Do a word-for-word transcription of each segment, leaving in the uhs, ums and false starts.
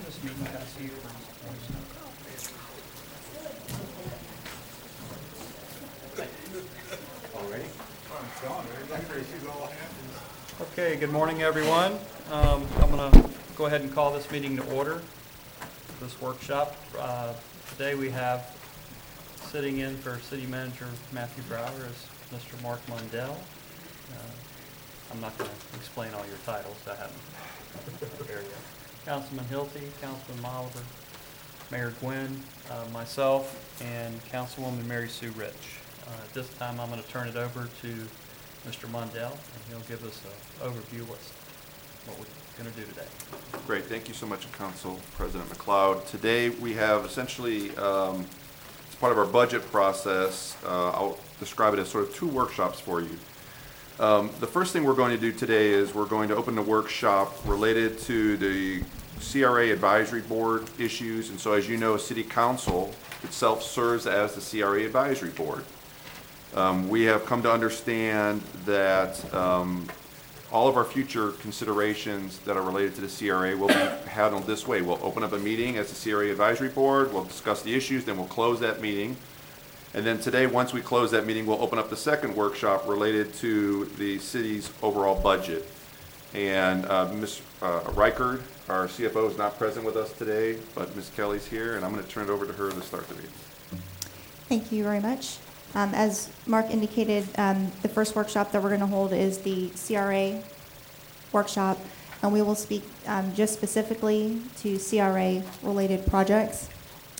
this meeting. Can I see you? Already? Okay, good morning, everyone. Um, I'm going to go ahead and call this meeting to order, this workshop. Uh, today we have sitting in for City Manager Matthew Brower is Mister Mark Mundell. Uh, I'm not going to explain all your titles. I haven't prepared yet. Councilman Hilty, Councilman Oliver, Mayor Gwynn, uh, myself, and Councilwoman Mary Sue Rich. Uh, at this time, I'm going to turn it over to Mister Mundell, and he'll give us an overview of what's, what we're going to do today. Great. Thank you so much, Council President McLeod. Today we have essentially, um, as part of our budget process, uh, I'll describe it as sort of two workshops for you. Um, the first thing we're going to do today is we're going to open the workshop related to the C R A Advisory Board issues. And so, as you know, City Council itself serves as the C R A Advisory Board. Um, we have come to understand that um, all of our future considerations that are related to the C R A will be handled this way. We'll open up a meeting as the C R A Advisory Board, we'll discuss the issues, then we'll close that meeting. And then today, once we close that meeting, we'll open up the second workshop related to the city's overall budget. And uh, Miz Uh, Reichard, our C F O, is not present with us today, but Miz Kelly's here, and I'm going to turn it over to her to start the meeting. Thank you very much. Um, as Mark indicated, um, the first workshop that we're going to hold is the C R A workshop, and we will speak um, just specifically to C R A related projects.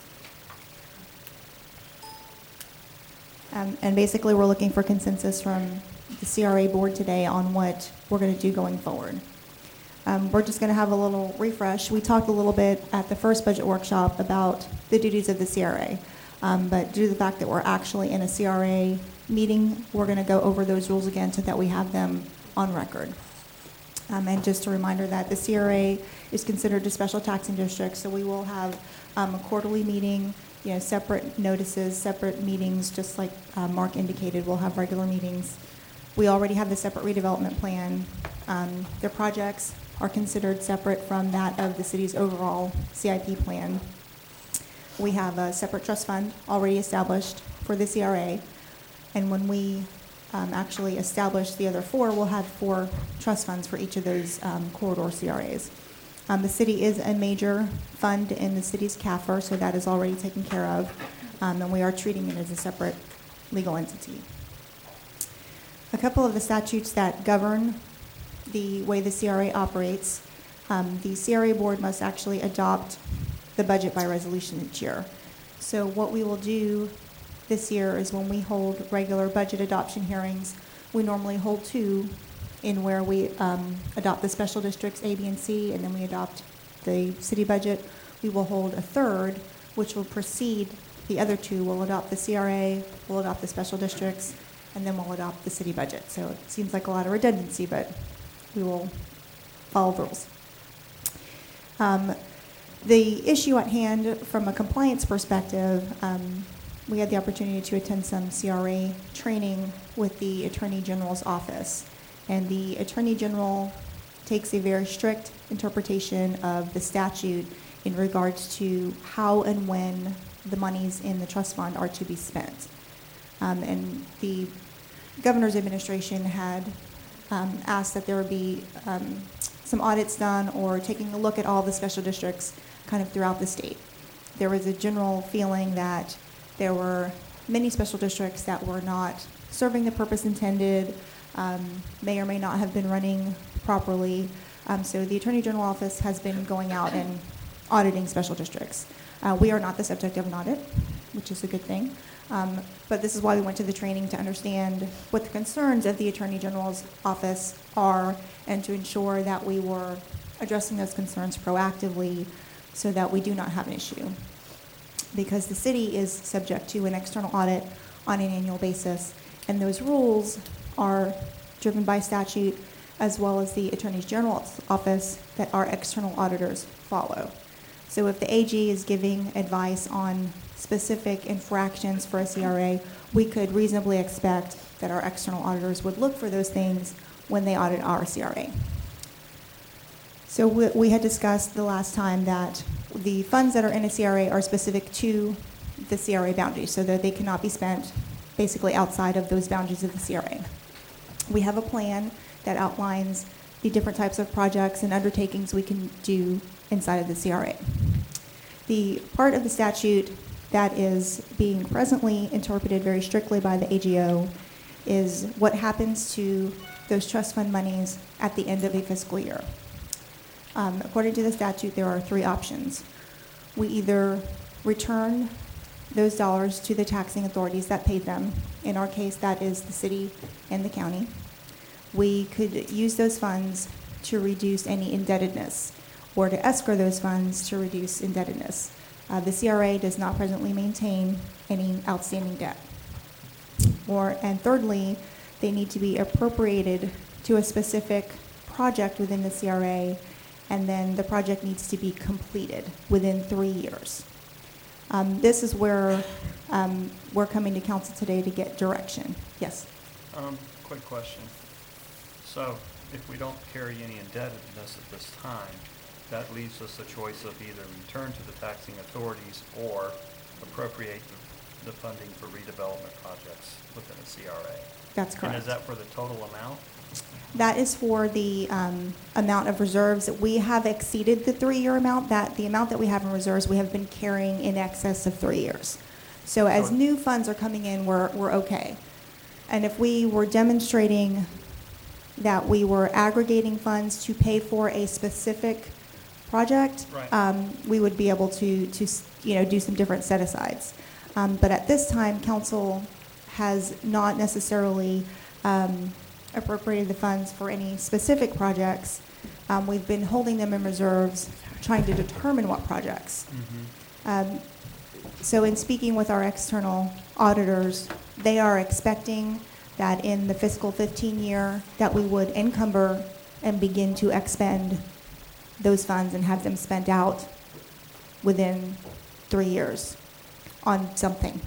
Um, and basically, we're looking for consensus from the C R A board today on what we're going to do going forward. Um, we're just going to have a little refresh. We talked a little bit at the first budget workshop about the duties of the C R A, um, but due to the fact that we're actually in a C R A meeting, we're going to go over those rules again so that we have them on record. Um, and just a reminder that the C R A is considered a special taxing district, so we will have um, a quarterly meeting, you know, separate notices, separate meetings, just like uh, Mark indicated. We'll have regular meetings. We already have the separate redevelopment plan. Um, their projects are considered separate from that of the city's overall C I P plan. We have a separate trust fund already established for the C R A, and when we um, actually establish the other four, we'll have four trust funds for each of those um, corridor C R As. Um, the city is a major fund in the city's C A F R, so that is already taken care of, um, and we are treating it as a separate legal entity. A couple of the statutes that govern the way the C R A operates, um, the C R A board must actually adopt the budget by resolution each year. So what we will do this year is when we hold regular budget adoption hearings, we normally hold two in where we um, adopt the special districts A, B, and C, and then we adopt the city budget. We will hold a third, which will precede the other two. We'll adopt the C R A, we'll adopt the special districts, and then we'll adopt the city budget. So it seems like a lot of redundancy, but we will follow the rules. Um, the issue at hand from a compliance perspective, um, we had the opportunity to attend some C R A training with the Attorney General's office. And the Attorney General takes a very strict interpretation of the statute in regards to how and when the monies in the trust fund are to be spent. Um, and the governor's administration had um, asked that there would be um, some audits done or taking a look at all the special districts kind of throughout the state. There was a general feeling that there were many special districts that were not serving the purpose intended, um, may or may not have been running properly. Um, so the Attorney General office has been going out and auditing special districts. Uh, we are not the subject of an audit, which is a good thing. Um, but this is why we went to the training, to understand what the concerns of the Attorney General's office are and to ensure that we were addressing those concerns proactively so that we do not have an issue. Because the city is subject to an external audit on an annual basis, and those rules are driven by statute as well as the Attorney General's office that our external auditors follow. So if the A G is giving advice on specific infractions for a C R A, we could reasonably expect that our external auditors would look for those things when they audit our C R A. So we, we had discussed the last time that The funds that are in a C R A are specific to the C R A boundaries, so that they cannot be spent basically outside of those boundaries of the C R A. We have a plan that outlines the different types of projects and undertakings we can do inside of the C R A. The part of the statute that is being presently interpreted very strictly by the A G O is what happens to those trust fund monies at the end of a fiscal year. Um, according to the statute, there are three options. We either return those dollars to the taxing authorities that paid them. In our case, that is the city and the county. We could use those funds to reduce any indebtedness or to escrow those funds to reduce indebtedness. Uh, the C R A does not presently maintain any outstanding debt. Or, and thirdly, they need to be appropriated to a specific project within the C R A, and then the project needs to be completed within three years. Um, this is where um, we're coming to council today to get direction. Yes? Um, quick question. So if we don't carry any indebtedness at this time, that leaves us a choice of either return to the taxing authorities or appropriate the, the funding for redevelopment projects within a C R A. That's correct. And is that for the total amount? That is for the um, amount of reserves. We have exceeded the three-year amount. That the amount that we have in reserves, we have been carrying in excess of three years. So as So- new funds are coming in, we're, we're okay. And if we were demonstrating that we were aggregating funds to pay for a specific project, Right. um, we would be able to, to, you know, do some different set-asides. Um, but at this time, council has not necessarily um, appropriated the funds for any specific projects. Um, we've been holding them in reserves, trying to determine what projects. Um, so in speaking with our external auditors, they are expecting that in the fiscal fifteen year that we would encumber and begin to expend those funds and have them spent out within three years on something,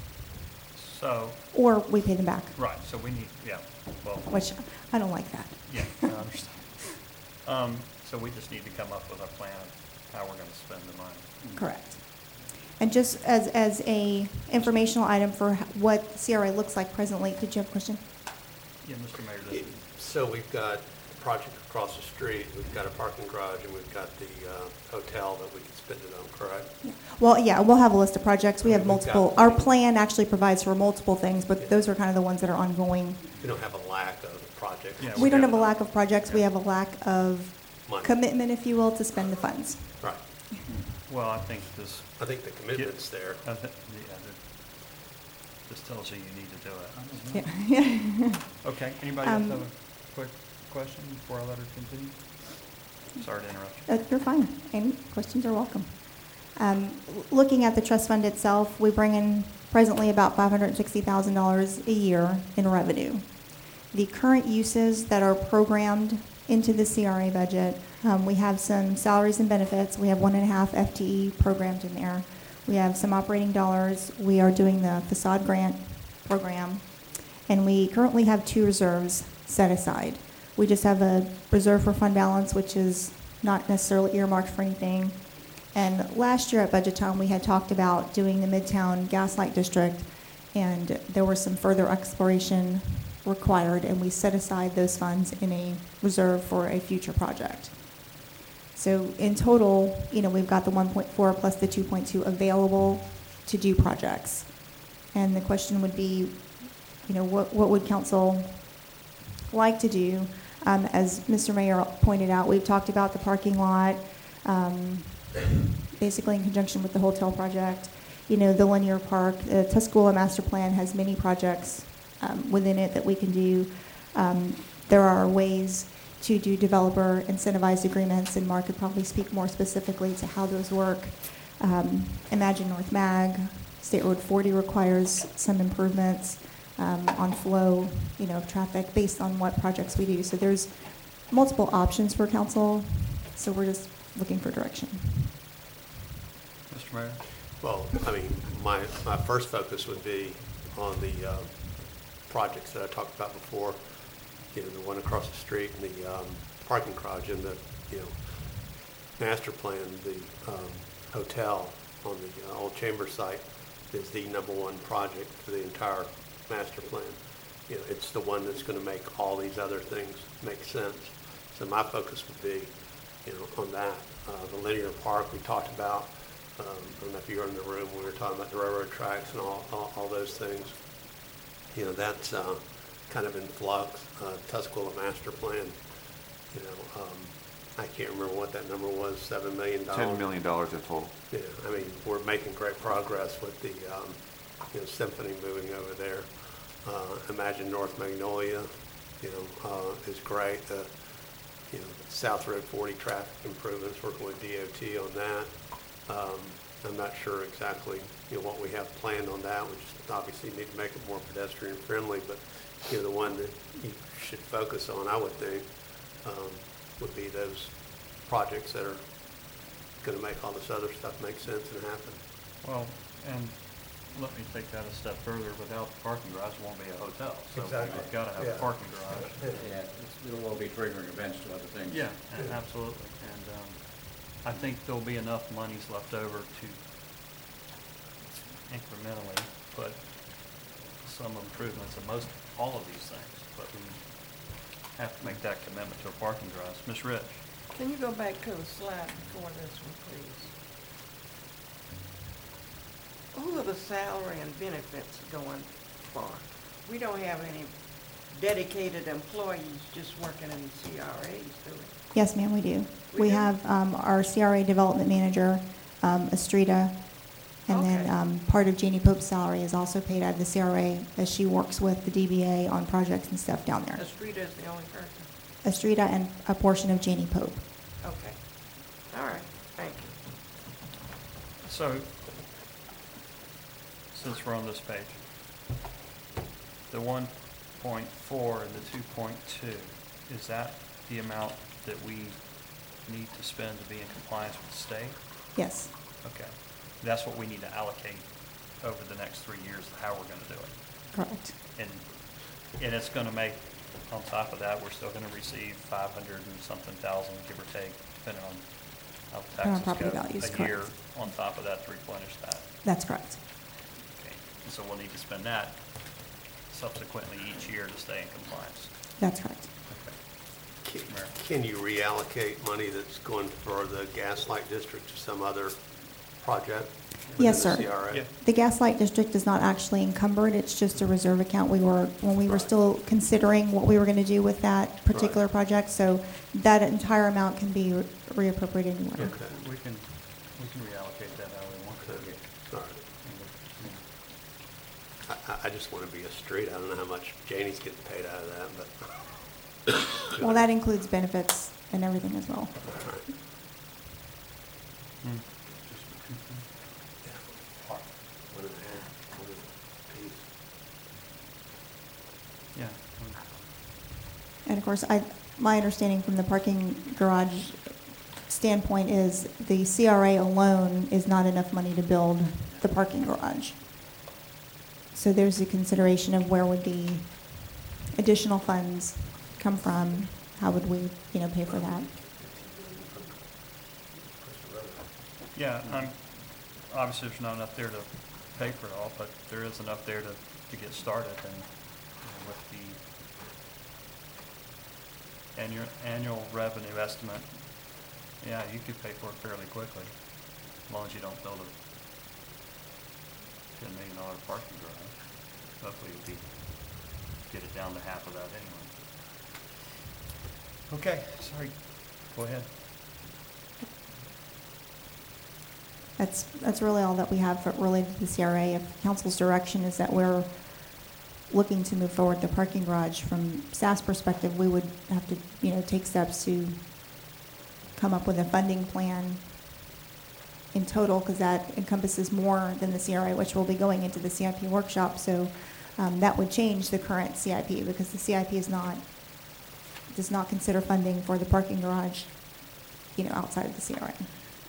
So, or we pay them back, right, so we need, yeah, well, which I don't like that. yeah, I understand. Um, so we just need to come up with a plan of how we're gonna spend the money. Correct. And just as, as a informational item for h- what C R A looks like presently, did you have a question? Yeah, Mister Mayor, Yeah, does- So we've got a project across the street, we've got a parking garage, and we've got the uh, hotel that we can spend it on, correct? Yeah. Well, yeah, we'll have a list of projects. We have We've got- multiple, our plan actually provides for multiple things, but those are kind of the ones that are ongoing. We don't have a lack of projects. Yeah, We don't have a lack of projects, we have a lack of Money. commitment, if you will, to spend the funds. Right. well, I think this, I think the commitment's there. I thi- yeah, that- this tells you you need to do it. Yeah. Okay, anybody else Um, have a quick question before I let her continue? Sorry to interrupt you. Uh, You're fine. Any questions are welcome. Um, l- Looking at the trust fund itself, we bring in presently about five hundred sixty thousand dollars a year in revenue. The current uses that are programmed into the C R A budget, um, we have some salaries and benefits. We have one and a half F T E programmed in there. We have some operating dollars. We are doing the facade grant program. And we currently have two reserves set aside. We just have a reserve for fund balance, which is not necessarily earmarked for anything. And last year at budget time, we had talked about doing the Midtown Gaslight District, and there was some further exploration required, and we set aside those funds in a reserve for a future project. So in total, you know, we've got the one point four plus the two point two available to do projects. And the question would be, you know, what, what would council like to do? Um, as Mister Mayor pointed out, we've talked about the parking lot, um, basically in conjunction with the hotel project. You know, the linear park, the Tuscola Master Plan has many projects um, within it that we can do. Um, there are ways to do developer incentivized agreements, and Mark could probably speak more specifically to how those work. Um, Imagine North Mag, State Road forty requires some improvements um, on flow, you know, of traffic based on what projects we do. So there's multiple options for council, so we're just looking for direction. Mister Mayor? Well, I mean, my, my first focus would be on the uh, projects that I talked about before, you know, the one across the street and the um, parking garage and the, you know, master plan, the um, hotel on the uh, old chamber site is the number one project for the entire master plan. You know, it's the one that's gonna make all these other things make sense. So my focus would be, you know, on that. Uh, the linear park we talked about, um, I don't know if you were in the room, we were talking about the railroad tracks and all, all, all those things. You know, that's, uh, kind of in flux, uh, Tuscola master plan, you know, um, I can't remember what that number was, seven million dollars. ten million dollars in total. Yeah, I mean, we're making great progress with the, um, you know, Symphony moving over there. Uh, Imagine North Magnolia, you know, uh, is great. The, you know, South Road forty traffic improvements, working with D O T on that. Um, I'm not sure exactly, you know, what we have planned on that. We just obviously need to make it more pedestrian friendly, but, you know, the one that you should focus on, I would think, um, would be those projects that are gonna make all this other stuff make sense and happen. Well, and let me take that a step further. Without the parking garage, it won't be a hotel. So Exactly. we've got to have Yeah. a parking garage. Yeah, it's- it will be triggering events to other things. Yeah, a- Yeah. absolutely. And um, I think there'll be enough monies left over to incrementally put some improvements in most, all of these things. But we have to make that commitment to a parking garage. Miz Rich? Can you go back to the slide before this one, please? Who are the salary and benefits going for? We don't have any dedicated employees just working in the C R As, do we? Yes, ma'am, we do. We We do? have um, our C R A development manager, um, Estrida, and then Okay. um, part of Jeannie Pope's salary is also paid out of the C R A as she works with the D B A on projects and stuff down there. Estrida is the only person? Estrida and a portion of Jeannie Pope. Okay. All right, thank you. So, since we're on this page, the one point four and the two point two, is that the amount that we need to spend to be in compliance with the state? Yes, Okay. That's what we need to allocate over the next three years of how we're gonna do it. correct. And, and it's gonna make, on top of that, we're still gonna receive five hundred and something thousand, give or take, depending on how the Depending on taxes property go. values, A year correct. on top of that to replenish that. That's correct. Okay. And so we'll need to spend that subsequently each year to stay in compliance. That's correct. Okay. Can- Mayor. Can you reallocate money that's going for the Gaslight District to some other project? Yes, within sir. the C R A? Yeah. The Gaslight District is not actually encumbered, it's just a reserve account. We were, when we were Right. still considering what we were going to do with that particular Right. project, so that entire amount can be re- reappropriated anywhere. Okay. We can, we can reallocate that how we want to. Okay. All right. I, I- I just want to be a street. I don't know how much Janie's getting paid out of that, but. Well, that includes benefits and everything as well. All right. Hmm. Yeah. One and a half, one and a piece. Yeah. And of course, I, my understanding from the parking garage standpoint is the C R A alone is not enough money to build the parking garage. So there's a consideration of where would the additional funds come from? How would we, you know, pay for that? Yeah, I'm, obviously there's not enough there to pay for it all, but there is enough there to, to get started and you know, with the annual, annual revenue estimate, yeah, you could pay for it fairly quickly, as long as you don't build a ten million dollar parking garage. Hopefully you'll be, get it down to half of that anyway. Okay, sorry, go ahead. That's, that's really all that we have for, related to the C R A. If council's direction is that we're looking to move forward the parking garage, from staff's perspective, we would have to, you know, take steps to come up with a funding plan in total, because that encompasses more than the C R A, which will be going into the C I P workshop. So um, that would change the current C I P, because the C I P is not, does not consider funding for the parking garage, you know, outside of the C R A.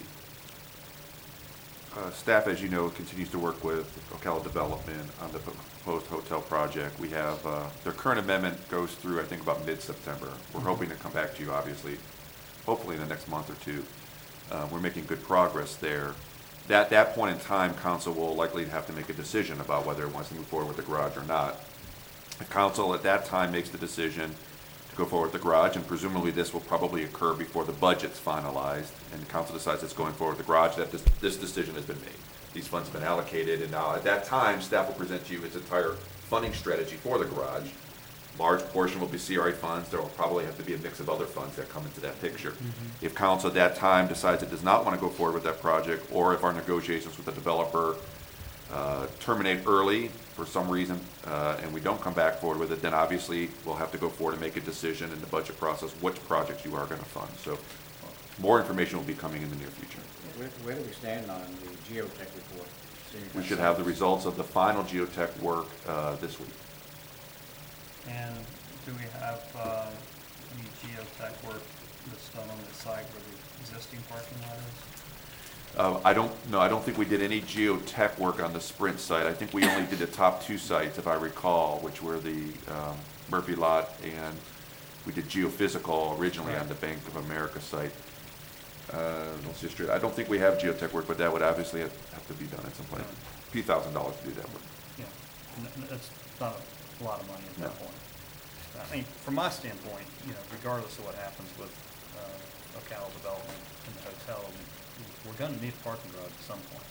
Uh, Staff, as you know, continues to work with Ocala Development on the proposed hotel project. We have, uh, their current amendment goes through, I think, about mid-September. We're hoping to come back to you, obviously, hopefully in the next month or two. Uh, We're making good progress there. that, that point in time, council will likely have to make a decision about whether it wants to move forward with the garage or not. The council at that time makes the decision to go forward with the garage, and presumably this will probably occur before the budget's finalized, and the council decides it's going forward with the garage, that this, this decision has been made. These funds have been allocated, and now at that time, staff will present to you its entire funding strategy for the garage. Large portion will be C R A funds. There will probably have to be a mix of other funds that come into that picture. Mm-hmm. If council at that time decides it does not want to go forward with that project, or if our negotiations with the developer uh, terminate early for some reason, uh, and we don't come back forward with it, then obviously we'll have to go forward and make a decision in the budget process which projects you are going to fund. So more information will be coming in the near future. Where, where do we stand on the geotech report? We should have the results of the final geotech work uh, this week. And do we have uh, any geotech work that's done on the site where the existing parking lot is? Uh, I don't, no, I don't think we did any geotech work on the Sprint site. I think we only did the top two sites, if I recall, which were the um, Murphy lot, and we did geophysical originally on the Bank of America site. Uh, let's just, I don't think we have geotech work, but that would obviously have, have to be done at some point. A few thousand dollars to do that work. Yeah, and th- that's not a lot of money at that No. point. I mean, from my standpoint, you know, regardless of what happens with uh, Ocala development and the hotel, we're gonna need a parking garage at some point.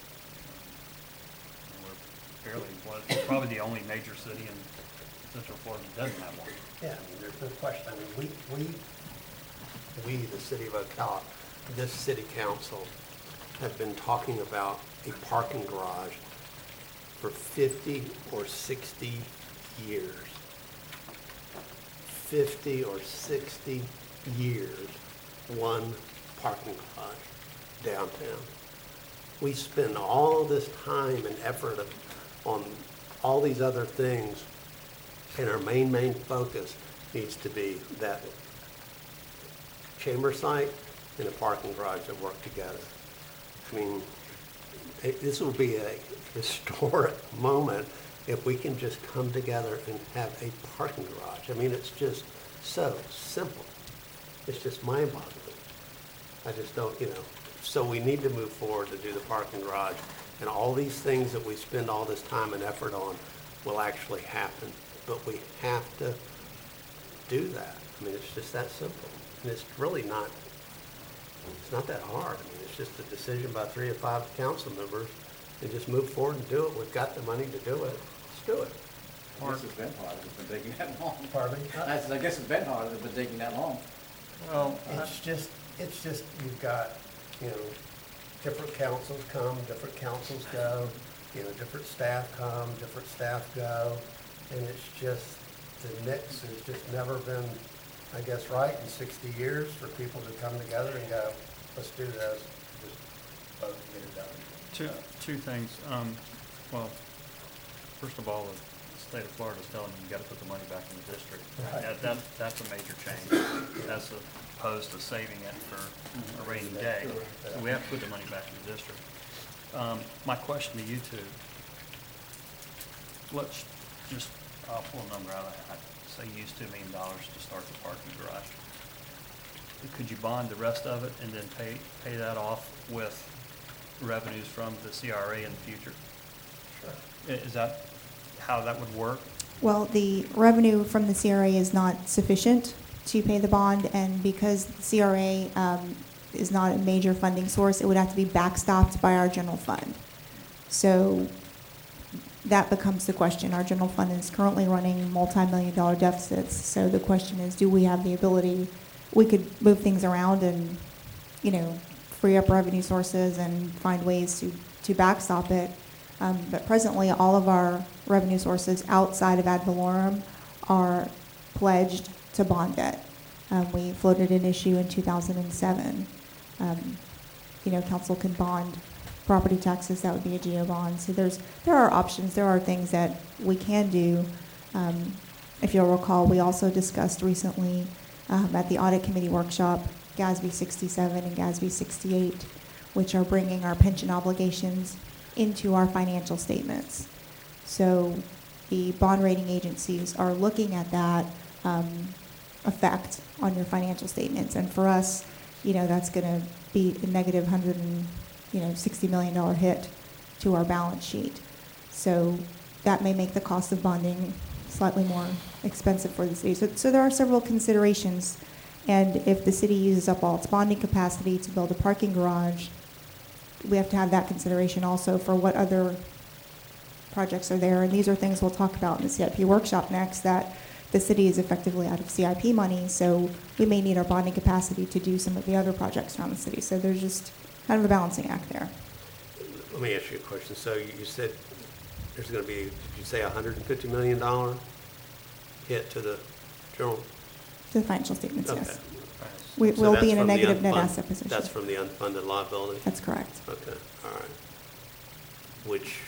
And we're fairly, well, it's probably the only major city in Central Florida that doesn't have one. Yeah, I mean, there's no question. I mean, we, we, we, the city of Ocala, this city council, have been talking about a parking garage for fifty or sixty years. fifty or sixty years, one parking garage downtown. We spend all this time and effort of, on all these other things, and our main, main focus needs to be that chamber site and a parking garage that work together. I mean, it, this will be a historic moment if we can just come together and have a parking garage. I mean, it's just so simple. It's just mind-boggling. I just don't, you know, so we need to move forward to do the parking garage, and all these things that we spend all this time and effort on will actually happen, but we have to do that. I mean, it's just that simple, and it's really not, it's not that hard. I mean, it's just a decision by three or five council members, and just move forward and do it. We've got the money to do it. Let's do it. I guess it's been hard, it's been taking that long. Pardon me? I said, I guess it's been hard, it's been taking that long. Well, It's just, it's just, you've got, you know, different councils come, different councils go, you know, different staff come, different staff go, and it's just, the mix has just never been, I guess, right in sixty years for people to come together and go, let's do this, just vote to get it done. Two, two things. Um, well, first of all, the state of Florida is telling you you gotta put the money back in the district. Right. That, that, that's a major change, as opposed to saving it for a rainy day. So we have to put the money back in the district. Um, my question to you two, let's just, I'll pull a number out of that. Say you use two million dollars to start the parking garage. Could you bond the rest of it and then pay, pay that off with revenues from the C R A in the future? Sure. I- Is that how that would work? Well, the revenue from the C R A is not sufficient to pay the bond, and because the C R A um, is not a major funding source, it would have to be backstopped by our general fund. So that becomes the question. Our general fund is currently running multi-million dollar deficits, so the question is, do we have the ability, we could move things around and, you know, free up revenue sources and find ways to, to backstop it. Um, but presently, all of our revenue sources outside of ad valorem are pledged to bond debt. Um, we floated an issue in two thousand seven. Um, you know, council can bond property taxes, that would be a geo bond. So there's, there are options, there are things that we can do. Um, if you'll recall, we also discussed recently um, at the audit committee workshop, G A S B sixty-seven and G A S B sixty-eight, which are bringing our pension obligations into our financial statements. So the bond rating agencies are looking at that um, effect on your financial statements. And for us, you know, that's going to be a negative one hundred you know, sixty million dollar hit to our balance sheet. So that may make the cost of bonding slightly more expensive for the city. So, so there are several considerations. And if the city uses up all its bonding capacity to build a parking garage, we have to have that consideration also for what other projects are there. And these are things we'll talk about in the C I P workshop next, that the city is effectively out of C I P money, so we may need our bonding capacity to do some of the other projects around the city. So there's just kind of a balancing act there. Let me ask you a question. So you you said there's going to be, did you say a one hundred fifty million dollar hit to the general? To the financial statements, Okay. yes. Right. We So will that's be in a from the negative net unfund- asset position. That's from the unfunded liability? That's correct. Okay, all right. Which,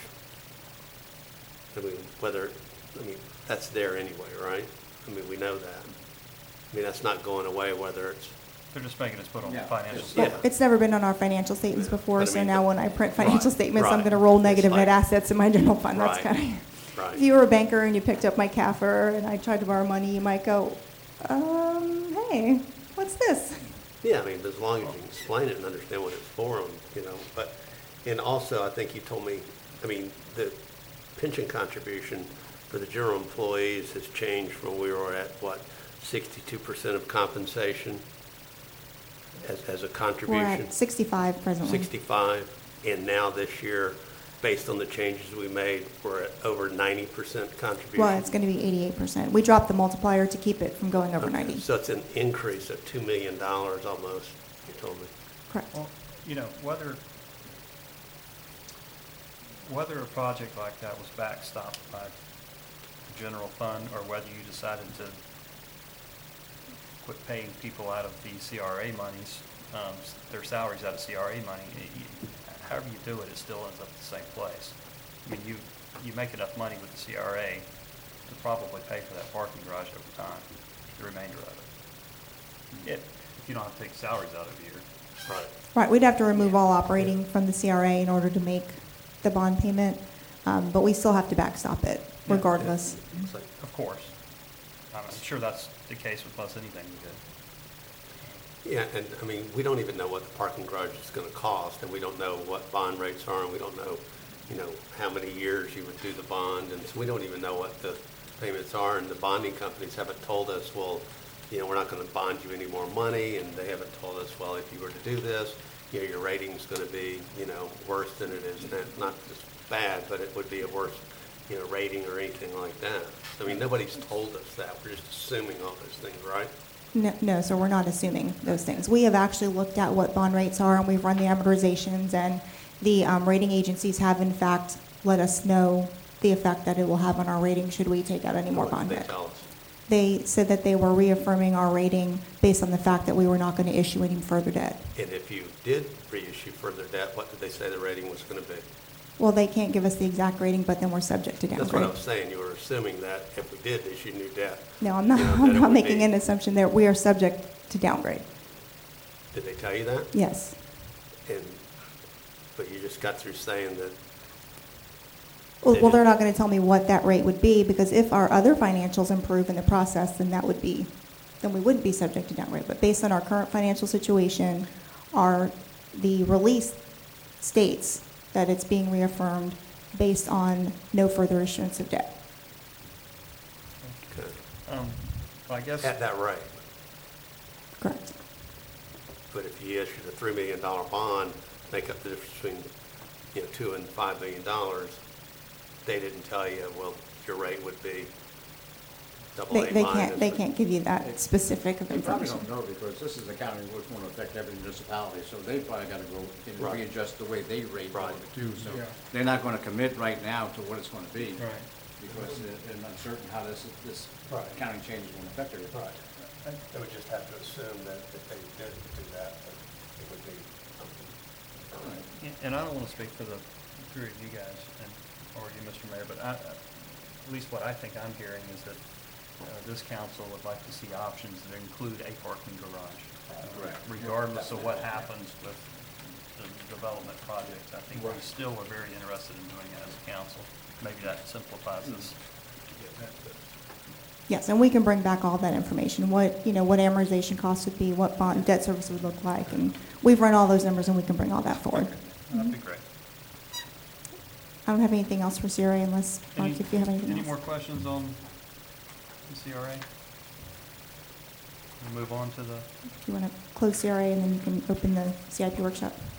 I mean, whether, I mean, that's there anyway, right? I mean, we know that. I mean, that's not going away whether it's, They're just making us put on Yeah. financial Yeah. statement. It's never been on our financial statements before, But I so mean, now but- when I print financial Right, statements, I'm right. going to roll It's negative net like- assets in my general fund. That's Right. kind of, right? if you were a banker and you picked up my C A F R and I tried to borrow money, you might go, um, hey, what's this? Yeah, I mean, as long as you can explain it and understand what it's for, um, you know, but, and also, I think you told me, I mean, the pension contribution for the general employees has changed from we were at, what, sixty-two percent of compensation as, as a We're contribution? at sixty-five presently. sixty-five, and now this year, based on the changes we made, we're at over ninety percent contribution. Well, it's going to be eighty-eight percent. We dropped the multiplier to keep it from going over Okay, ninety. So it's an increase of two million dollars almost, you told me. Correct. Well, you know, whether, whether a project like that was backstopped by the general fund, or whether you decided to quit paying people out of the C R A monies, um, s- their salaries out of C R A money, y- y- however you do it, it still ends up at the same place. I mean, you, you make enough money with the C R A to probably pay for that parking garage over time, the remainder of it. If, if you don't have to take salaries out of your, Right. Right, we'd have to remove all operating from the C R A in order to make the bond payment, um, but we still have to backstop it Yeah. regardless. It's like, of course. I'm sure that's the case with most anything you do. yeah, and, I mean, we don't even know what the parking garage is gonna cost, and we don't know what bond rates are, and we don't know, you know, how many years you would do the bond, and so we don't even know what the payments are, and the bonding companies haven't told us, well, you know, we're not gonna bond you any more money, and they haven't told us, well, if you were to do this, you know, your rating's gonna be, you know, worse than it is, now. Not just bad, but it would be a worse, you know, rating or anything like that. I mean, nobody's told us that, we're just assuming all those things, right? No, no, so we're not assuming those things. We have actually looked at what bond rates are, and we've run the amortizations, and the um, rating agencies have in fact let us know the effect that it will have on our rating should we take out any more What did bond they debt. tell us? They said that they were reaffirming our rating based on the fact that we were not going to issue any further debt. And if you did reissue further debt, what did they say the rating was gonna be? Well, they can't give us the exact rating, but then we're subject to That's what downgrade. I was saying, you were assuming that if we did issue new debt. No, I'm not, you know, that I'm it not would making be- an assumption that we are subject to downgrade. Did they tell you that? Yes. And, but you just got through saying that, Well, They well, did. they're not going to tell me what that rate would be, because if our other financials improve in the process, then that would be, then we wouldn't be subject to downgrade. But based on our current financial situation, our, the release states that it's being reaffirmed based on no further issuance of debt. okay, Um, I guess, at that rate. Correct. But if you issued a three million dollar bond, make up the difference between, you know, two and five million dollars, they didn't tell you, well, your rate would be double They, A they minus. can't, they can't give you that specific of They probably information. don't know, because this is a county which want to affect every municipality, so they probably got to go, you know, Right. readjust the way they rate Right. over too, so Yeah. they're not going to commit right now to what it's going to be. right. Because they're they're uncertain how this, this Right. accounting change is going to affect everything. They would just have to assume that if they did do that, that it would be something. And- And I don't want to speak for the three of you guys, and, or you, Mister Mayor, but I, at least what I think I'm hearing is that uh, this council would like to see options that include a parking garage. Correct. Regardless of what happens with the development projects, I think we Right. still are very interested in doing it as a council. Maybe that simplifies this. Yes, and we can bring back all that information, what, you know, what amortization costs would be, what bond debt service would look like, and we've run all those numbers and we can bring all that forward. That'd be great. I don't have anything else for C R A unless, Mark, Any- if you have anything Any else. more questions on the C R A? We'll move on to the, If you want to close C R A and then you can open the C I P workshop.